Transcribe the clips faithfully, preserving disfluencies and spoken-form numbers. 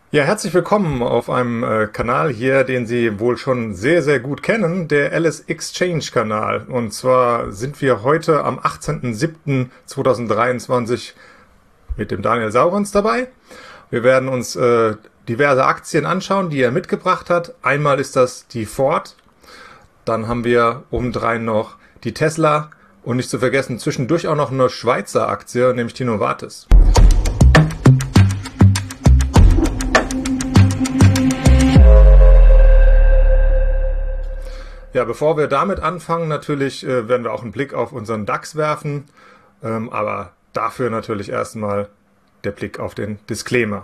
Ja, herzlich willkommen auf einem äh, Kanal hier, den Sie wohl schon sehr, sehr gut kennen, der Alice Exchange Kanal. Und zwar sind wir heute am achtzehnten siebten zweitausenddreiundzwanzig mit dem Daniel Saurons dabei. Wir werden uns äh, diverse Aktien anschauen, die er mitgebracht hat. Einmal ist das die Ford, dann haben wir obendrein noch die Tesla und nicht zu vergessen zwischendurch auch noch eine Schweizer Aktie, nämlich die Novartis. Ja, bevor wir damit anfangen, natürlich äh, werden wir auch einen Blick auf unseren DAX werfen, ähm, aber dafür natürlich erstmal der Blick auf den Disclaimer.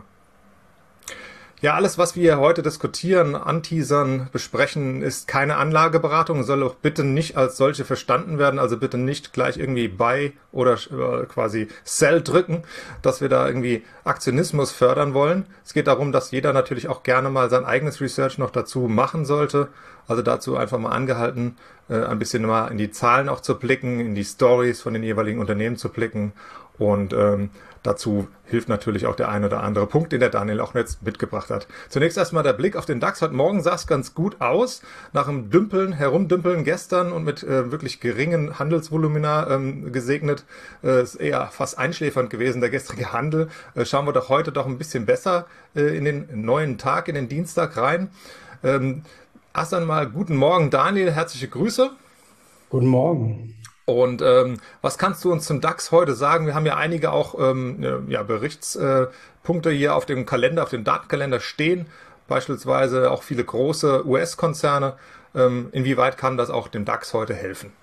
Ja, alles, was wir heute diskutieren, anteasern, besprechen, ist keine Anlageberatung, soll auch bitte nicht als solche verstanden werden, also bitte nicht gleich irgendwie Buy oder äh, quasi Sell drücken, dass wir da irgendwie Aktionismus fördern wollen. Es geht darum, dass jeder natürlich auch gerne mal sein eigenes Research noch dazu machen sollte. Also dazu einfach mal angehalten, äh, ein bisschen mal in die Zahlen auch zu blicken, in die Stories von den jeweiligen Unternehmen zu blicken und ähm, dazu hilft natürlich auch der ein oder andere Punkt, den der Daniel auch jetzt mitgebracht hat. Zunächst erstmal der Blick auf den DAX. Heute Morgen sah es ganz gut aus. Nach dem Dümpeln, Herumdümpeln gestern und mit äh, wirklich geringen Handelsvolumina ähm, gesegnet, äh, ist eher fast einschläfernd gewesen, der gestrige Handel. Äh, schauen wir doch heute doch ein bisschen besser äh, in den neuen Tag, in den Dienstag rein. Ähm, erst einmal guten Morgen, Daniel. Herzliche Grüße. Guten Morgen. Und ähm, was kannst du uns zum DAX heute sagen? Wir haben ja einige auch ähm, ja, Berichtspunkte äh, hier auf dem Kalender, auf dem Datenkalender stehen, beispielsweise auch viele große U S-Konzerne. Ähm, inwieweit kann das auch dem DAX heute helfen?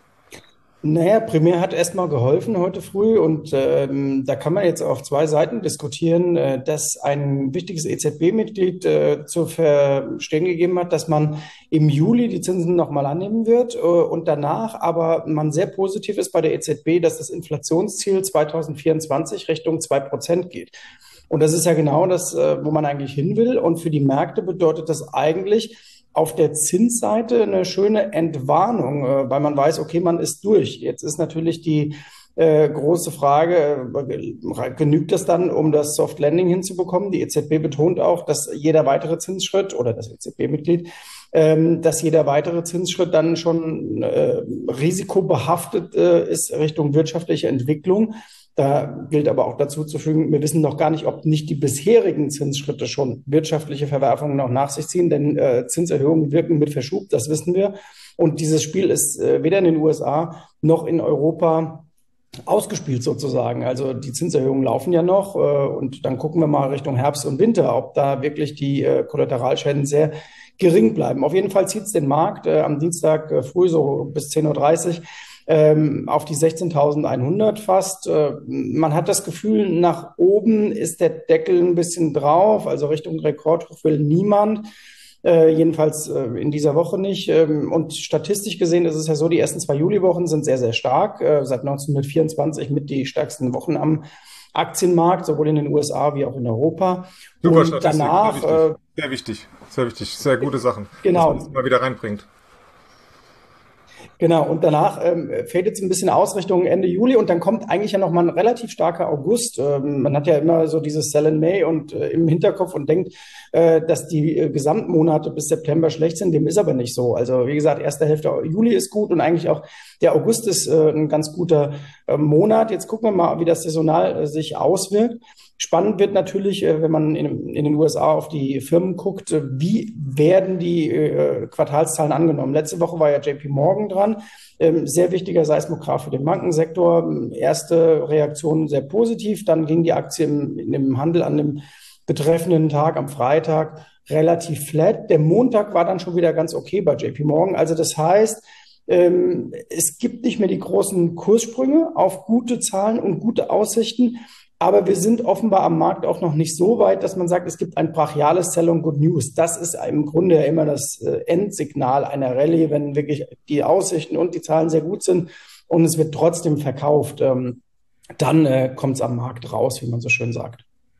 Naja, primär hat erstmal geholfen heute früh und ähm, da kann man jetzt auf zwei Seiten diskutieren, äh, dass ein wichtiges E Z B-Mitglied äh, zu verstehen gegeben hat, dass man im Juli die Zinsen nochmal annehmen wird äh, und danach aber man sehr positiv ist bei der E Z B, dass das Inflationsziel zweitausendvierundzwanzig Richtung zwei Prozent geht. Und das ist ja genau das, äh, wo man eigentlich hin will. Und für die Märkte bedeutet das eigentlich auf der Zinsseite eine schöne Entwarnung, äh, weil man weiß, okay, man ist durch. Jetzt ist natürlich die äh, große Frage, äh, genügt das dann, um das Soft Landing hinzubekommen? Die E Z B betont auch, dass jeder weitere Zinsschritt oder das E Z B-Mitglied, ähm, dass jeder weitere Zinsschritt dann schon äh, risikobehaftet äh, ist Richtung wirtschaftliche Entwicklung. Da gilt aber auch dazu zu fügen, wir wissen noch gar nicht, ob nicht die bisherigen Zinsschritte schon wirtschaftliche Verwerfungen noch nach sich ziehen, denn äh, Zinserhöhungen wirken mit Verschub, das wissen wir. Und dieses Spiel ist äh, weder in den U S A noch in Europa ausgespielt sozusagen. Also die Zinserhöhungen laufen ja noch äh, und dann gucken wir mal Richtung Herbst und Winter, ob da wirklich die äh, Kollateralschäden sehr gering bleiben. Auf jeden Fall zieht es den Markt äh, am Dienstag äh, früh so bis zehn Uhr dreißig ähm, auf die sechzehntausendeinhundert fast. Äh, man hat das Gefühl, nach oben ist der Deckel ein bisschen drauf, also Richtung Rekordhoch will niemand. Äh, jedenfalls äh, in dieser Woche nicht. Ähm, und statistisch gesehen ist es ja so, die ersten zwei Juliwochen sind sehr, sehr stark. Äh, seit neunzehnhundertvierundzwanzig mit die stärksten Wochen am Aktienmarkt, sowohl in den U S A wie auch in Europa. Super Und Statistik, sehr danach, wichtig. äh, Sehr wichtig, sehr wichtig. Sehr gute Sachen, dass man das genau, immer wieder reinbringt. Genau, und danach ähm, fadet es ein bisschen aus Richtung Ende Juli und dann kommt eigentlich ja noch mal ein relativ starker August. Ähm, man hat ja immer so dieses Sell in May und äh, im Hinterkopf und denkt, äh, dass die äh, Gesamtmonate bis September schlecht sind. Dem ist aber nicht so. Also wie gesagt, erste Hälfte Juli ist gut und eigentlich auch der August ist äh, ein ganz guter äh, Monat. Jetzt gucken wir mal, wie das saisonal äh, sich auswirkt. Spannend wird natürlich, äh, wenn man in, in den U S A auf die Firmen guckt, äh, wie werden die äh, Quartalszahlen angenommen. Letzte Woche war ja J P Morgan dran. Ähm, sehr wichtiger Seismograph für den Bankensektor. Erste Reaktion sehr positiv. Dann ging die Aktie im, in dem Handel an dem betreffenden Tag am Freitag relativ flat. Der Montag war dann schon wieder ganz okay bei J P Morgan. Also das heißt, ähm, es gibt nicht mehr die großen Kurssprünge auf gute Zahlen und gute Aussichten. Aber wir sind offenbar am Markt auch noch nicht so weit, dass man sagt, es gibt ein brachiales Sell on Good News. Das ist im Grunde ja immer das äh, Endsignal einer Rallye, wenn wirklich die Aussichten und die Zahlen sehr gut sind und es wird trotzdem verkauft. Ähm, dann äh, kommt es am Markt raus, wie man so schön sagt.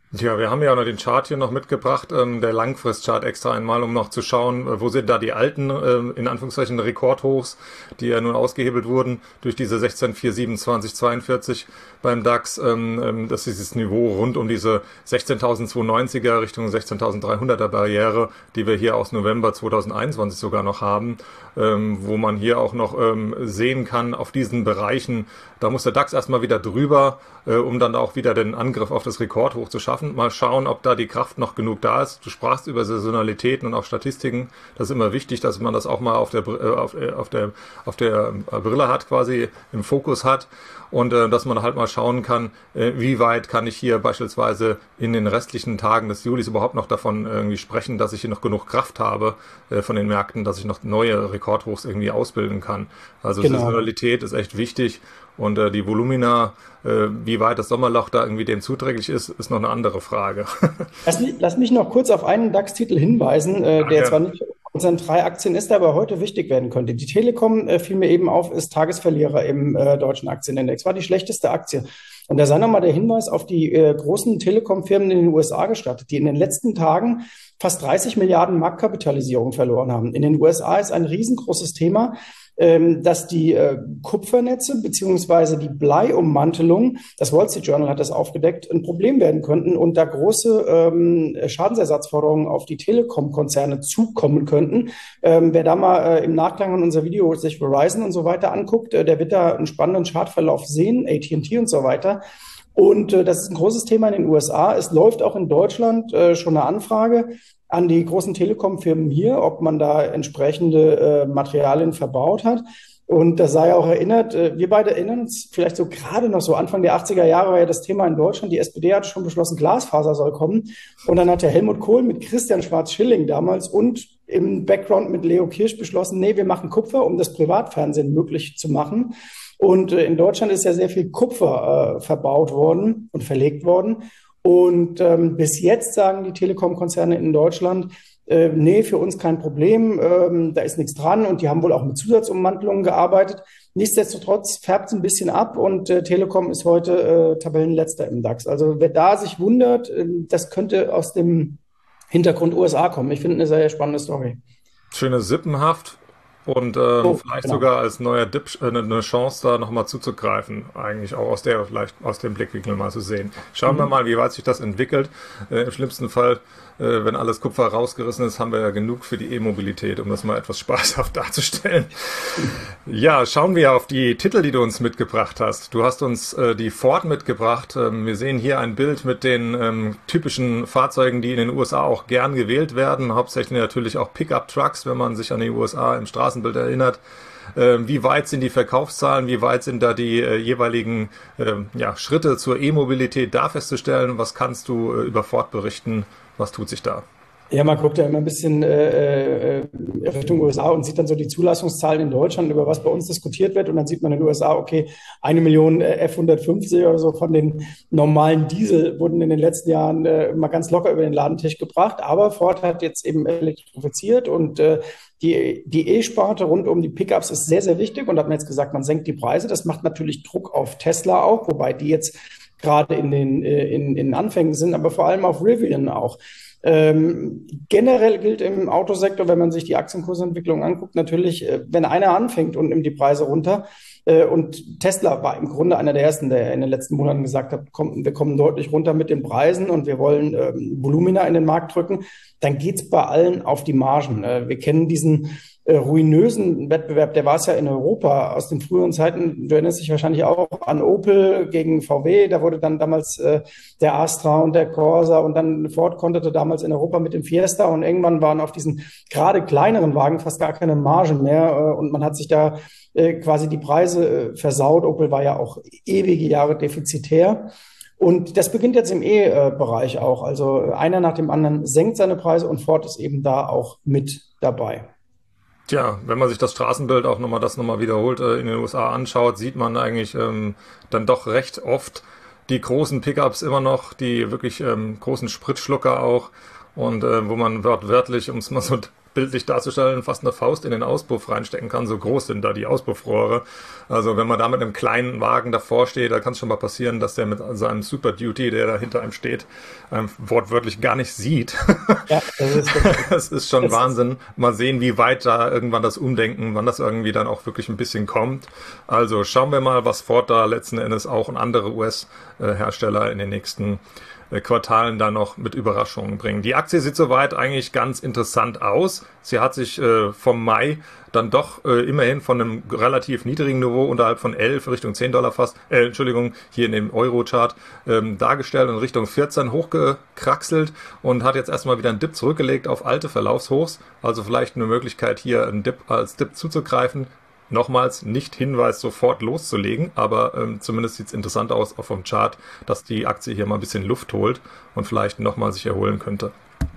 Ja, wir haben ja auch noch den Chart hier noch mitgebracht, ähm, der Langfristchart extra einmal, um noch zu schauen, äh, wo sind da die alten, ähm, in Anführungszeichen, Rekordhochs, die ja nun ausgehebelt wurden durch diese sechzehn Komma vier siebenundzwanzig zweiundvierzig beim DAX. Ähm, ähm, das ist dieses Niveau rund um diese sechzehntausendzweihundertneunziger Richtung sechzehntausenddreihunderter Barriere, die wir hier aus November zweitausendeinundzwanzig sogar noch haben, ähm, wo man hier auch noch ähm, sehen kann, auf diesen Bereichen, da muss der DAX erstmal wieder drüber, äh, um dann auch wieder den Angriff auf das Rekordhoch zu schaffen. Mal schauen, ob da die Kraft noch genug da ist. Du sprachst über Saisonalitäten und auch Statistiken. Das ist immer wichtig, dass man das auch mal auf der, äh, auf, äh, auf der, auf der Brille hat, quasi im Fokus hat. Und äh, dass man halt mal schauen kann, äh, wie weit kann ich hier beispielsweise in den restlichen Tagen des Julis überhaupt noch davon irgendwie sprechen, dass ich hier noch genug Kraft habe äh, von den Märkten, dass ich noch neue Rekordhochs irgendwie ausbilden kann. Also Genau. Saisonalität ist echt wichtig. Und äh, die Volumina, äh, wie weit das Sommerloch da irgendwie dem zuträglich ist, ist noch eine andere Frage. Lass mich, lass mich noch kurz auf einen DAX-Titel hinweisen, äh, der Danke. zwar nicht unter unseren drei Aktien ist, der aber heute wichtig werden könnte. Die Telekom, äh, fiel mir eben auf, ist Tagesverlierer im äh, deutschen Aktienindex, war die schlechteste Aktie. Und da sei nochmal der Hinweis auf die äh, großen Telekom-Firmen in den U S A gestattet, die in den letzten Tagen fast dreißig Milliarden Marktkapitalisierung verloren haben. In den U S A ist ein riesengroßes Thema, ähm, dass die äh, Kupfernetze beziehungsweise die Bleiummantelung, das Wall Street Journal hat das aufgedeckt, ein Problem werden könnten und da große ähm, Schadensersatzforderungen auf die Telekom-Konzerne zukommen könnten. Ähm, wer da mal äh, im Nachklang an unser Video sich Verizon und so weiter anguckt, äh, der wird da einen spannenden Chartverlauf sehen, A T und T und so weiter. Und äh, das ist ein großes Thema in den U S A. Es läuft auch in Deutschland äh, schon eine Anfrage an die großen Telekom-Firmen hier, ob man da entsprechende äh, Materialien verbaut hat. Und da sei auch erinnert, äh, wir beide erinnern uns vielleicht so gerade noch so, Anfang der achtziger Jahre war ja das Thema in Deutschland. Die S P D hat schon beschlossen, Glasfaser soll kommen. Und dann hat der Helmut Kohl mit Christian Schwarz-Schilling damals und im Background mit Leo Kirsch beschlossen, nee, wir machen Kupfer, um das Privatfernsehen möglich zu machen. Und äh, in Deutschland ist ja sehr viel Kupfer äh, verbaut worden und verlegt worden. Und ähm, bis jetzt sagen die Telekom-Konzerne in Deutschland, äh, nee, für uns kein Problem, ähm, da ist nichts dran. Und die haben wohl auch mit Zusatzummantelungen gearbeitet. Nichtsdestotrotz färbt es ein bisschen ab und äh, Telekom ist heute äh, Tabellenletzter im DAX. Also wer da sich wundert, äh, das könnte aus dem Hintergrund U S A kommen. Ich finde eine sehr spannende Story. Schöne Sippenhaft und ähm, So, vielleicht genau. sogar als neuer Dip äh, eine Chance, da nochmal zuzugreifen. Eigentlich auch aus der, vielleicht aus dem Blickwinkel mal zu sehen. Schauen wir mal, wie weit sich das entwickelt. Äh, Im schlimmsten Fall, äh, wenn alles Kupfer rausgerissen ist, haben wir ja genug für die E-Mobilität, um das mal etwas spaßhaft darzustellen. Ja, schauen wir auf die Titel, die du uns mitgebracht hast. Du hast uns äh, die Ford mitgebracht. Ähm, wir sehen hier ein Bild mit den ähm, typischen Fahrzeugen, die in den U S A auch gern gewählt werden. Hauptsächlich natürlich auch Pickup-Trucks, wenn man sich an die U S A im Straßenbild erinnert. Ähm, wie weit sind die Verkaufszahlen? Wie weit sind da die äh, jeweiligen äh, ja, Schritte zur E-Mobilität da festzustellen? Was kannst du äh, über Ford berichten? Was tut sich da? Ja, man guckt ja immer ein bisschen äh, äh, Richtung U S A und sieht dann so die Zulassungszahlen in Deutschland, über was bei uns diskutiert wird. Und dann sieht man in den U S A, okay, eine Million äh, F hundertfünfzig oder so von den normalen Diesel wurden in den letzten Jahren äh, mal ganz locker über den Ladentisch gebracht. Aber Ford hat jetzt eben elektrifiziert und äh, die, die E-Sparte rund um die Pickups ist sehr, sehr wichtig. Und hat man jetzt gesagt, man senkt die Preise. Das macht natürlich Druck auf Tesla auch, wobei die jetzt gerade in den äh, in, in Anfängen sind, aber vor allem auf Rivian auch. Ähm, generell gilt im Autosektor, wenn man sich die Aktienkursentwicklung anguckt, natürlich, äh, wenn einer anfängt und nimmt die Preise runter, äh, und Tesla war im Grunde einer der ersten, der in den letzten Monaten gesagt hat, komm, wir kommen deutlich runter mit den Preisen und wir wollen ähm, Volumina in den Markt drücken, dann geht's bei allen auf die Margen. Äh, wir kennen diesen äh, ruinösen Wettbewerb, der war es ja in Europa aus den früheren Zeiten. Du erinnerst dich wahrscheinlich auch an Opel gegen V W. Da wurde dann damals äh, der Astra und der Corsa und dann Ford konterte damals in Europa mit dem Fiesta und irgendwann waren auf diesen gerade kleineren Wagen fast gar keine Margen mehr äh, und man hat sich da äh, quasi die Preise äh, versaut. Opel war ja auch ewige Jahre defizitär. Und das beginnt jetzt im E-Bereich auch. Also einer nach dem anderen senkt seine Preise und Ford ist eben da auch mit dabei. Tja, wenn man sich das Straßenbild auch nochmal, das nochmal wiederholt äh, in den U S A anschaut, sieht man eigentlich ähm, dann doch recht oft die großen Pickups immer noch, die wirklich ähm, großen Spritschlucker auch und äh, wo man wörtlich, um es mal so bildlich darzustellen, fast eine Faust in den Auspuff reinstecken kann. So groß sind da die Auspuffrohre. Also wenn man da mit einem kleinen Wagen davor steht, da kann es schon mal passieren, dass der mit seinem Super Duty, der da hinter einem steht, einem wortwörtlich gar nicht sieht. Ja, das ist, das ist schon das Wahnsinn. Mal sehen, wie weit da irgendwann das Umdenken, wann das irgendwie dann auch wirklich ein bisschen kommt. Also schauen wir mal, was Ford da letzten Endes auch und andere U S-Hersteller in den nächsten Quartalen da noch mit Überraschungen bringen. Die Aktie sieht soweit eigentlich ganz interessant aus. Sie hat sich äh, vom Mai dann doch äh, immerhin von einem relativ niedrigen Niveau unterhalb von elf Richtung zehn Dollar fast, äh, Entschuldigung, hier in dem Euro-Chart ähm, dargestellt und Richtung vierzehn hochgekraxelt und hat jetzt erstmal wieder einen Dip zurückgelegt auf alte Verlaufshochs. Also vielleicht eine Möglichkeit hier einen Dip als Dip zuzugreifen. Nochmals nicht Hinweis, sofort loszulegen, aber ähm, zumindest sieht es interessant aus auch vom Chart, dass die Aktie hier mal ein bisschen Luft holt und vielleicht nochmal sich erholen könnte.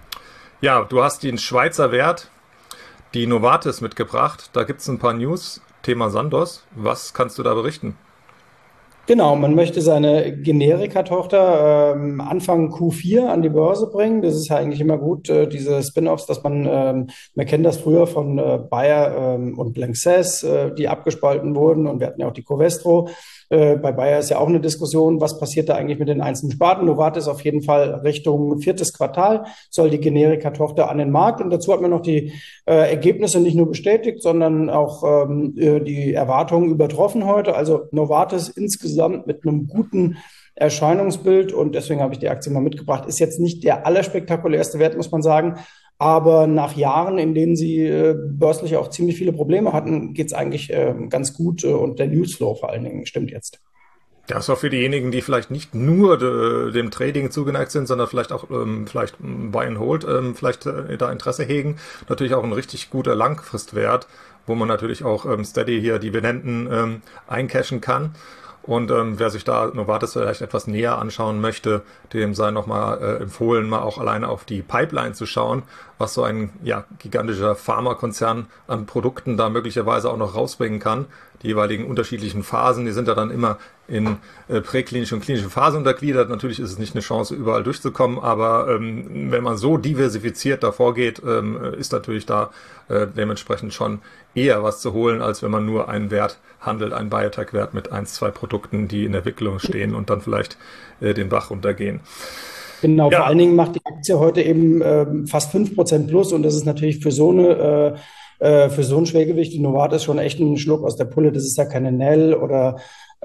Ja, du hast den Schweizer Wert, die Novartis mitgebracht. Da gibt es ein paar News. Thema Sandoz. Was kannst du da berichten? Genau, man möchte seine Generika-Tochter ähm, Anfang Q vier an die Börse bringen. Das ist ja eigentlich immer gut, äh, diese Spin-offs, dass man, ähm, man kennt das früher von äh, Bayer ähm, und Lanxess, äh, die abgespalten wurden, und wir hatten ja auch die Covestro. Äh, bei Bayer ist ja auch eine Diskussion, was passiert da eigentlich mit den einzelnen Sparten. Novartis auf jeden Fall Richtung viertes Quartal soll die Generika-Tochter an den Markt, und dazu hat man noch die äh, Ergebnisse nicht nur bestätigt, sondern auch ähm, die Erwartungen übertroffen heute. Also Novartis insgesamt mit einem guten Erscheinungsbild, und deswegen habe ich die Aktie mal mitgebracht. Ist jetzt nicht der allerspektakulärste Wert, muss man sagen, aber nach Jahren, in denen sie äh, börslich auch ziemlich viele Probleme hatten, geht es eigentlich äh, ganz gut, äh, und der Newsflow vor allen Dingen stimmt jetzt. Das ist auch für diejenigen, die vielleicht nicht nur de, dem Trading zugeneigt sind, sondern vielleicht auch ähm, vielleicht Buy and Hold, ähm, vielleicht äh, da Interesse hegen. Natürlich auch ein richtig guter Langfristwert, wo man natürlich auch ähm, steady hier Dividenden ähm, eincashen kann. Und ähm, wer sich da Novartis vielleicht etwas näher anschauen möchte, dem sei nochmal äh, empfohlen, mal auch alleine auf die Pipeline zu schauen, was so ein ja, gigantischer Pharmakonzern an Produkten da möglicherweise auch noch rausbringen kann. Die jeweiligen unterschiedlichen Phasen, die sind ja dann immer in äh, präklinische und klinische Phasen untergliedert. Natürlich ist es nicht eine Chance, überall durchzukommen, aber ähm, wenn man so diversifiziert davor geht, ähm, ist natürlich da äh, dementsprechend schon eher was zu holen, als wenn man nur einen Wert handelt, einen Biotech-Wert mit ein, zwei Produkten, die in der Entwicklung stehen und dann vielleicht äh, den Bach runtergehen. Genau, ja. Vor allen Dingen macht die Aktie heute eben äh, fast fünf Prozent plus, und das ist natürlich für so eine äh, für so ein Schwergewicht, die Novartis, schon echt ein Schluck aus der Pulle. Das ist ja keine Nell oder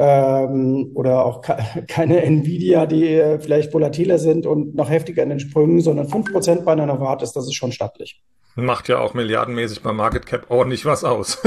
ähm, oder auch keine Nvidia, die äh, vielleicht volatiler sind und noch heftiger in den Sprüngen, sondern fünf Prozent bei einer Novartis, das ist schon stattlich. Macht ja auch milliardenmäßig beim Market Cap ordentlich was aus.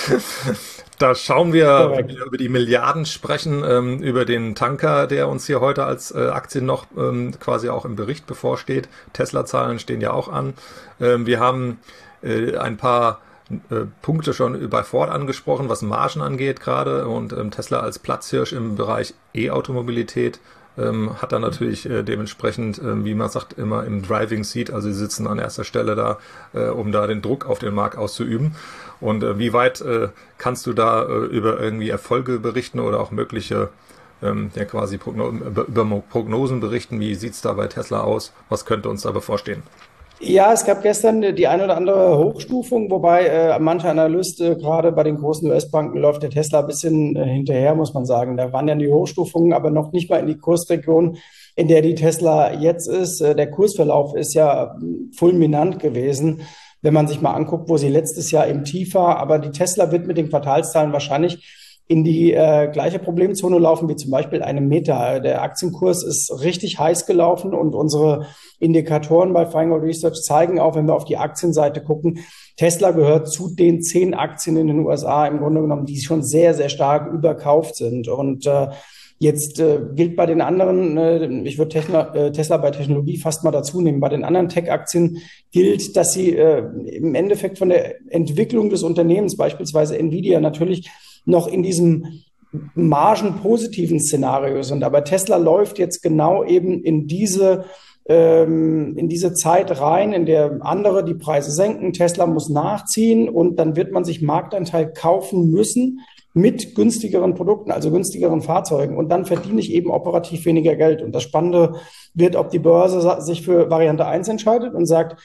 Da schauen wir, wenn wir über die Milliarden sprechen, ähm, über den Tanker, der uns hier heute als äh, Aktie noch ähm, quasi auch im Bericht bevorsteht. Tesla-Zahlen stehen ja auch an. Ähm, wir haben äh, ein paar äh, Punkte schon bei Ford angesprochen, was Margen angeht gerade, und ähm, Tesla als Platzhirsch im Bereich E-Automobilität. Ähm, hat dann natürlich äh, dementsprechend, äh, wie man sagt, immer im Driving Seat, also sie sitzen an erster Stelle da, äh, um da den Druck auf den Markt auszuüben. Und äh, wie weit äh, kannst du da äh, über irgendwie Erfolge berichten oder auch mögliche, ähm, ja quasi Progno- über, über Prognosen berichten? Wie sieht's da bei Tesla aus? Was könnte uns da bevorstehen? Ja, es gab gestern die eine oder andere Hochstufung, wobei äh, mancher Analyst, äh, gerade bei den großen U S-Banken, läuft der Tesla ein bisschen äh, hinterher, muss man sagen. Da waren ja die Hochstufungen, aber noch nicht mal in die Kursregion, in der die Tesla jetzt ist. Äh, der Kursverlauf ist ja fulminant gewesen, wenn man sich mal anguckt, wo sie letztes Jahr im Tief war. Aber die Tesla wird mit den Quartalszahlen wahrscheinlich in die äh, gleiche Problemzone laufen wie zum Beispiel eine Meta. Der Aktienkurs ist richtig heiß gelaufen, und unsere Indikatoren bei Feingold Research zeigen auch, wenn wir auf die Aktienseite gucken, Tesla gehört zu den zehn Aktien in den U S A im Grunde genommen, die schon sehr, sehr stark überkauft sind. Und äh, jetzt äh, gilt bei den anderen, äh, ich würde Tesla, äh, Tesla bei Technologie fast mal dazu nehmen, bei den anderen Tech-Aktien gilt, dass sie äh, im Endeffekt von der Entwicklung des Unternehmens, beispielsweise Nvidia, natürlich noch in diesem margenpositiven Szenario sind. Aber Tesla läuft jetzt genau eben in diese, ähm, in diese Zeit rein, in der andere die Preise senken. Tesla muss nachziehen, und dann wird man sich Marktanteil kaufen müssen mit günstigeren Produkten, also günstigeren Fahrzeugen. Und dann verdiene ich eben operativ weniger Geld. Und das Spannende wird, ob die Börse sich für Variante eins entscheidet und sagt,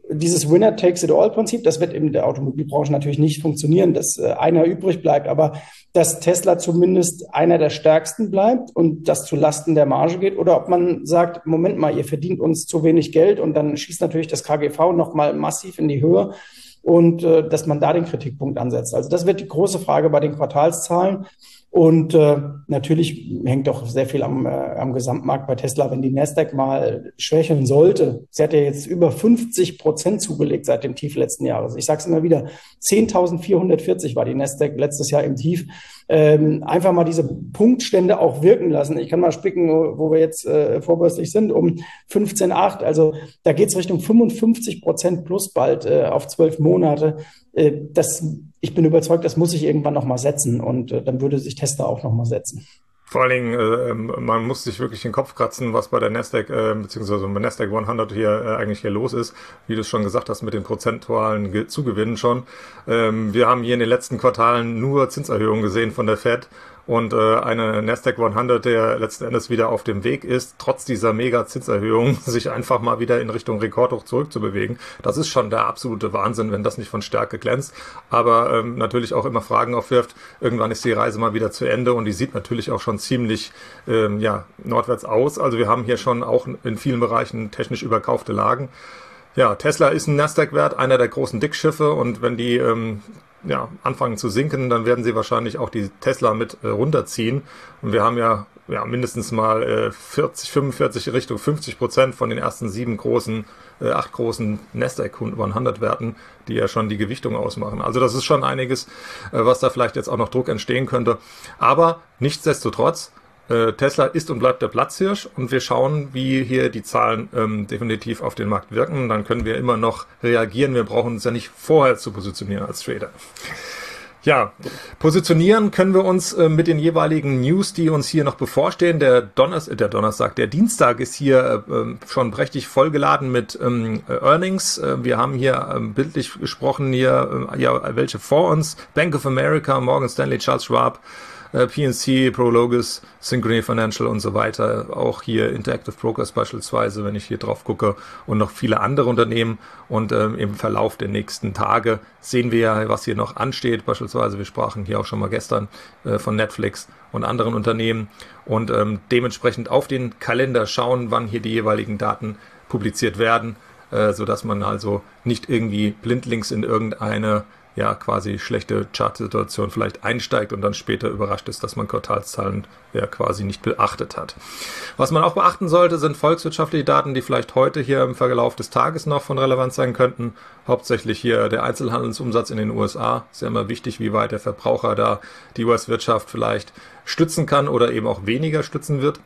dieses Winner-takes-it-all-Prinzip, das wird in der Automobilbranche natürlich nicht funktionieren, dass äh, einer übrig bleibt, aber dass Tesla zumindest einer der stärksten bleibt und das zu Lasten der Marge geht, oder ob man sagt, Moment mal, ihr verdient uns zu wenig Geld und dann schießt natürlich das K G V nochmal massiv in die Höhe und äh, dass man da den Kritikpunkt ansetzt. Also das wird die große Frage bei den Quartalszahlen. Und äh, natürlich hängt doch sehr viel am, äh, am Gesamtmarkt bei Tesla, wenn die Nasdaq mal schwächeln sollte. Sie hat ja jetzt über fünfzig Prozent zugelegt seit dem Tief letzten Jahres. Ich sage es immer wieder, zehntausendvierhundertvierzig war die Nasdaq letztes Jahr im Tief. Ähm, einfach mal diese Punktstände auch wirken lassen. Ich kann mal spicken, wo wir jetzt äh, vorbörslich sind, um fünfzehn Komma acht. Also da geht es Richtung fünfundfünfzig Prozent plus bald äh, auf zwölf Monate. Äh, das, ich bin überzeugt, das muss sich irgendwann nochmal setzen und äh, dann würde sich Tesla auch nochmal setzen. Vor allen Dingen, äh, man muss sich wirklich den Kopf kratzen, was bei der Nasdaq, äh, beziehungsweise bei Nasdaq hundert hier äh, eigentlich hier los ist. Wie du es schon gesagt hast, mit den prozentualen Ge- Zugewinnen schon. Ähm, wir haben hier in den letzten Quartalen nur Zinserhöhungen gesehen von der Fed. Und äh, eine Nasdaq hundert, der letzten Endes wieder auf dem Weg ist, trotz dieser Mega-Zinserhöhung, sich einfach mal wieder in Richtung Rekordhoch zurückzubewegen. Das ist schon der absolute Wahnsinn, wenn das nicht von Stärke glänzt. Aber ähm, natürlich auch immer Fragen aufwirft. Irgendwann ist die Reise mal wieder zu Ende und die sieht natürlich auch schon ziemlich ähm, ja, nordwärts aus. Also wir haben hier schon auch in vielen Bereichen technisch überkaufte Lagen. Ja, Tesla ist ein Nasdaq-Wert, einer der großen Dickschiffe, und wenn die ähm, ja, anfangen zu sinken, dann werden sie wahrscheinlich auch die Tesla mit äh, runterziehen. Und wir haben ja, ja mindestens mal äh, vierzig, fünfundvierzig Richtung fünfzig Prozent von den ersten sieben großen, äh, acht großen Nasdaq hundert Werten, die ja schon die Gewichtung ausmachen. Also das ist schon einiges, äh, was da vielleicht jetzt auch noch Druck entstehen könnte. Aber nichtsdestotrotz, Tesla ist und bleibt der Platzhirsch, und wir schauen, wie hier die Zahlen ähm, definitiv auf den Markt wirken. Dann können wir immer noch reagieren. Wir brauchen uns ja nicht vorher zu positionieren als Trader. Ja, positionieren können wir uns äh, mit den jeweiligen News, die uns hier noch bevorstehen. Der, Donners äh, der Donnerstag, der Dienstag ist hier äh, schon prächtig vollgeladen mit ähm, Earnings. Äh, wir haben hier äh, bildlich gesprochen hier äh, ja welche vor uns: Bank of America, Morgan Stanley, Charles Schwab, P N C, Prologis, Synchrony Financial und so weiter. Auch hier Interactive Brokers beispielsweise, wenn ich hier drauf gucke, und noch viele andere Unternehmen. Und ähm, im Verlauf der nächsten Tage sehen wir ja, was hier noch ansteht. Beispielsweise, wir sprachen hier auch schon mal gestern äh, von Netflix und anderen Unternehmen. Und ähm, dementsprechend auf den Kalender schauen, wann hier die jeweiligen Daten publiziert werden, äh, sodass man also nicht irgendwie blindlings in irgendeine ja quasi schlechte Chartsituation vielleicht einsteigt und dann später überrascht ist, dass man Quartalszahlen ja quasi nicht beachtet hat. Was man auch beachten sollte, sind volkswirtschaftliche Daten, die vielleicht heute hier im Verlauf des Tages noch von Relevanz sein könnten. Hauptsächlich hier der Einzelhandelsumsatz in den U S A. Ist ja immer wichtig, wie weit der Verbraucher da die U S-Wirtschaft vielleicht stützen kann oder eben auch weniger stützen wird.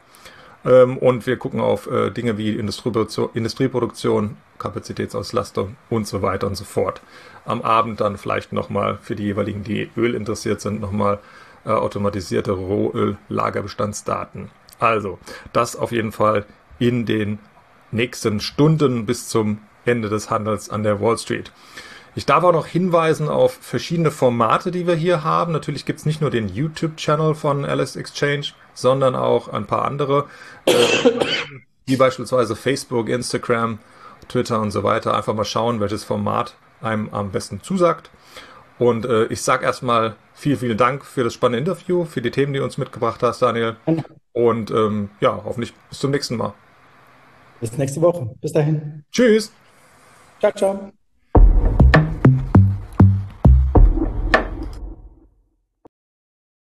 Und wir gucken auf äh, Dinge wie Industrieproduktion, Industrieproduktion, Kapazitätsauslastung und so weiter und so fort. Am Abend dann vielleicht nochmal für die jeweiligen, die Öl interessiert sind, nochmal äh, automatisierte Rohöl-Lagerbestandsdaten. Also, das auf jeden Fall in den nächsten Stunden bis zum Ende des Handels an der Wall Street. Ich darf auch noch hinweisen auf verschiedene Formate, die wir hier haben. Natürlich gibt es nicht nur den YouTube-Channel von Alice Exchange, sondern auch ein paar andere, äh, wie beispielsweise Facebook, Instagram, Twitter und so weiter. Einfach mal schauen, welches Format einem am besten zusagt. Und äh, ich sage erstmal vielen, vielen Dank für das spannende Interview, für die Themen, die du uns mitgebracht hast, Daniel. Und ähm, ja, hoffentlich bis zum nächsten Mal. Bis nächste Woche. Bis dahin. Tschüss. Ciao, ciao.